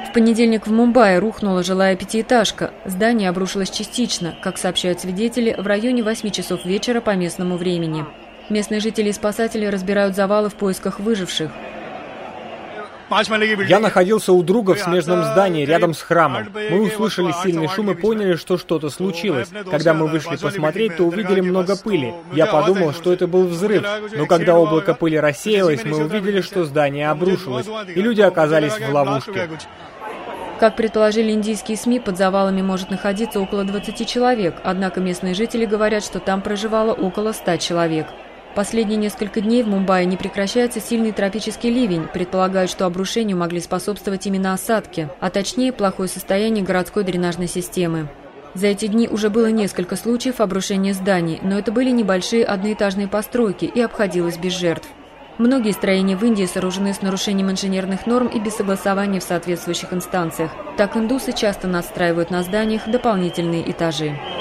В понедельник в Мумбаи рухнула жилая пятиэтажка. Здание обрушилось частично, как сообщают свидетели, в районе 8 часов вечера по местному времени. Местные жители и спасатели разбирают завалы в поисках выживших. Я находился у друга в смежном здании, рядом с храмом. Мы услышали сильный шум и поняли, что что-то случилось. Когда мы вышли посмотреть, то увидели много пыли. Я подумал, что это был взрыв. Но когда облако пыли рассеялось, мы увидели, что здание обрушилось, и люди оказались в ловушке. Как предположили индийские СМИ, под завалами может находиться около 20 человек, однако местные жители говорят, что там проживало около 100 человек. Последние несколько дней в Мумбаи не прекращается сильный тропический ливень. Предполагают, что обрушению могли способствовать именно осадки, а точнее плохое состояние городской дренажной системы. За эти дни уже было несколько случаев обрушения зданий, но это были небольшие одноэтажные постройки и обходилось без жертв. Многие строения в Индии сооружены с нарушением инженерных норм и без согласования в соответствующих инстанциях. Так индусы часто надстраивают на зданиях дополнительные этажи.